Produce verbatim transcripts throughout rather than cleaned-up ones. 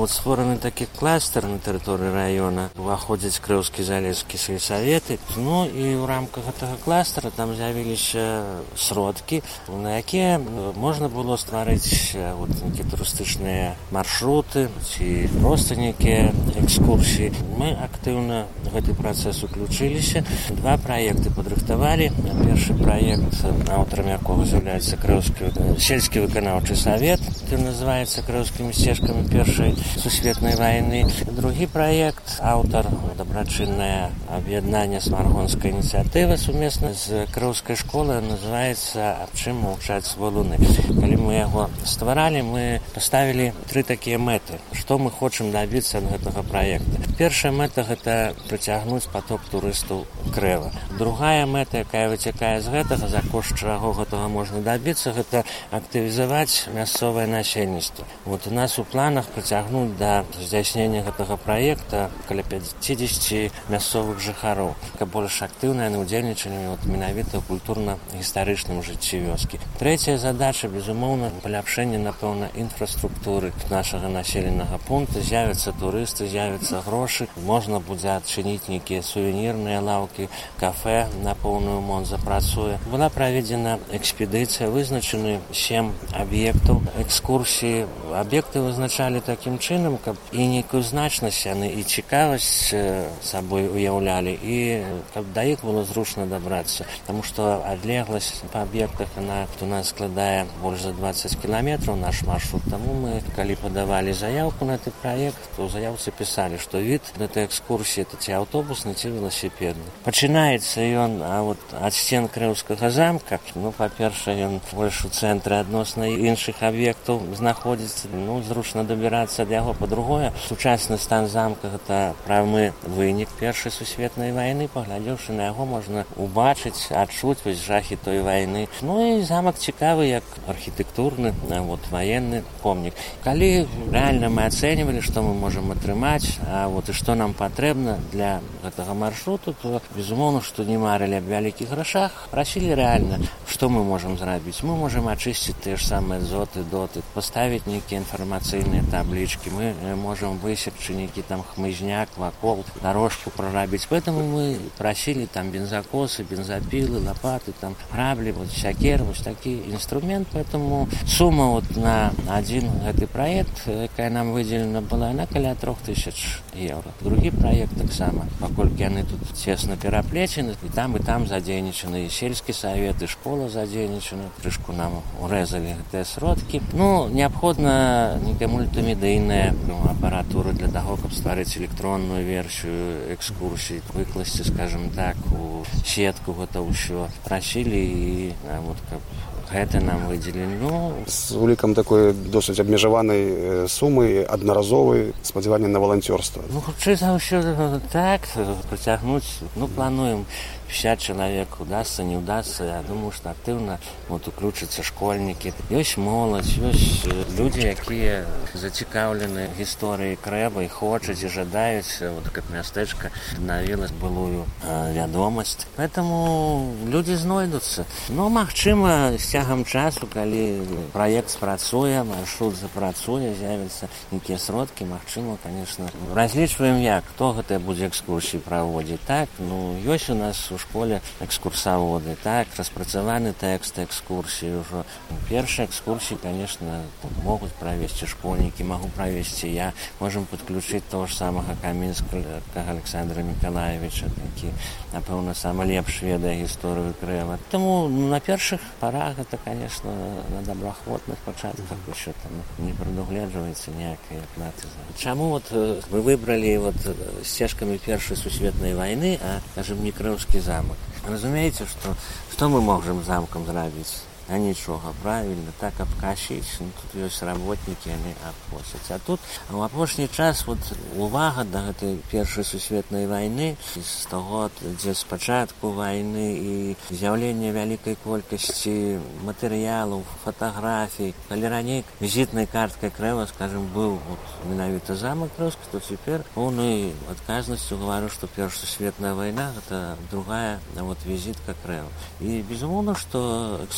вот створаны такі кластер на тэрыторыі раёна, уваходзяць Крыўскі залескі сельсаветы. Ну і ў рамках гэтага кластера там з'явіліся сродкі, на якія можна было стварыць вот нейкія турыстычныя маршруты ці проста нейкія экскурсіі. Мы актыўна в гэты працэс уключыліся. Два праекты падрыхтавалі. Першы праект, аўтарам якога з'яўляецца Крыўскі сельскі выканаўчы савет, который называется «Крыўскімі сцежкамі першай сусветнай вайны». Другі праект, аўтар дабрачыннае аб'яднанне смаргонскай ініцыятывы сумесна з Крыўскай школай, называецца «Аб чым маўчаць валуны». Калі мы яго стваралі, мы паставілі тры такія мэты. Што мы хочам дабіцца ад гэтага праекта? Першая мэта – гэта прыцягнуць поток турыстаў Крэва. Другая мэта, якая выцякае з гэтага, за кошт чаго гэтага можна дабіцца, гэта актывізаваць мясцовае насельніцтва. Вот у нас у планах прыцягнуць да здзяйснення гэтага праекта каля пяцьдзесят мясцовых жыхароў, каб больш актыўна яны ўдзельнічалі вот менавіта ў культурна-гістарычным жыцці вёскі. Трэцяя задача, безумоўна, паляпшэнне, напэўна, інфраструктуры нашага населенага пункта. З'явяцца турысты, з'явяцца грошы, можна будзе адчыніць нейкія сувенірныя лаўкі, кафе на поўную моц запрацуе. Была праведзена экспедыцыя, вызначаны сем аб'ектаў экскурсіі. Аб'екты вызначалі такім чынам, каб і нейкую значнасць яны і цікавасць сабой уяўлялі, і каб да іх было зручна дабрацца. Таму што адлегласць па аб'ектах она у нас складае больш за дваццаць кіламетраў наш маршрут. Таму мы, калі падавалі заявку на гэты праект, то ў заяўцы пісалі, што від гэтай экскурсіі это ці аўтобусны, ці веласіпедны. Пачынаецца ён а вот ад сцен Крыўскага замка. Ну, па-першае, ён больш у цэнтры адносна іншых аб'ектаў знаходзіцца. Ну, зручна дабірацца ад яго. Па-другое, сучасны стан замка – гэта прамы вынік першай сусветнай вайны. Паглядзеўшы на яго, можна убачыць, адчуць вось жахі той вайны. Ну і замак цікавы як архітэктурны, вот, ваенны помнік. Калі рэальна мы ацэньвалі, што мы можам атрымаць, а вот і што нам патрэбна для гэтага маршруту, то, безумоўна, што не марылі аб вялікіх грашах, прасілі рэальна, што мы можам зрабіць. Мы можам ачысціць тыя ж самыя зоты, доты, паставіць нейкія інфармацыйныя таблічкі, мы можам высекчы нейкі там хмызняк вакол, дарожку прарабіць. Поэтому мы прасілі там бензакосы, бензапілы, лапаты, там граблі, вот сякер, вось такі інструмент. Поэтому сума вот на адзін гэты праект, якая нам выдзелена была, на каля трох тысяч еўра. Другі праект таксама, паколькі яны тут цесна пераплецены, і там, і там задзейнічаны і сельскі савет, і школа задзейнічана. Крышку нам урэзалі гэтыя сродкі. Ну, неабходна нейкая мультымедыйная ну, апаратура для таго, каб стварыць электронную версію экскурсій, выкласці, скажем так, у сетку гэта ўсё. Прасілі і вот, каб гэта нам выдзелілі. Ну, з улікам такой досыць абмежаванай сумы, аднаразовай, спадзявання на валанцёрства. Ну, хутчэй за ўсё так, прыцягнуць, ну, плануем пятьдесят чалавек, удастся, не удастся. Я думаю, што актыўна вот, уключацца школьнікі. Ёсць моладзь, ёсць людзі, якія зацікаўлены гісторыяй Крэва і хочуць і жадаюць, вот, каб мястэчка аднавіла былую э, вядомасць. Поэтому людзі знойдуцца. Ну, магчыма, з цягам часу, калі праект спрацуе, маршрут запрацуе, з'явяцца нейкія сродкі, магчыма, конечно. Разлічваем як, хто гэта будзе экскурсіі праводзіць. Так, ну, ёсць у нас у школе экскурсаводы, так, распрацаваны тэкст экскурсіі ўжо. Першыя экскурсіі, конечно, могуць правесці школьнікі, магу правесці я. Можам подключыць того ж самага Камінскага Александра Миколаевича, які, напэўна, самы лепш ведае гісторыю Крэва. Таму ну, на першых парах гэта, конечно, на добраахвотных пачатках еще там не прадугледжваецца ніякай платы. Чаму вот мы выбралі вот сцежкамі першай сусветнай вайны, а, скажем, не Крыўскі замак? Разумееце, што, што мы можам замкам зрабіць? А нічога, правільна, так абкасіць. Ну, тут ёсць работнікі, яны абкосяць. А тут у апошні час вот, увага да гэтай першай сусветнай вайны, з таго, дзе спачатку вайны і з'яўленне вялікай колькасці матэрыялаў, фатаграфій. Калі раней візітнай карткай Крэва, скажем, быў вот, менавіта замак Крыўскі, то цяпер поўнай адказнасцю гавару, што першая сусветная вайна гэта другая вот, візітка Крэва. І безумоўна, што экскурсія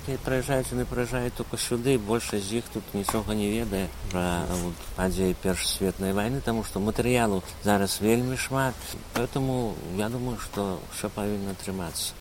якія прыязджаюць, яны прыязджаюць толькі сюды, большасць з іх тут нічога не ведае пра вот, падзеі Першай светнай вайны, таму што матэрыялу зараз вельмі шмат, поэтому я думаю, што ўсё павінна атрымацца.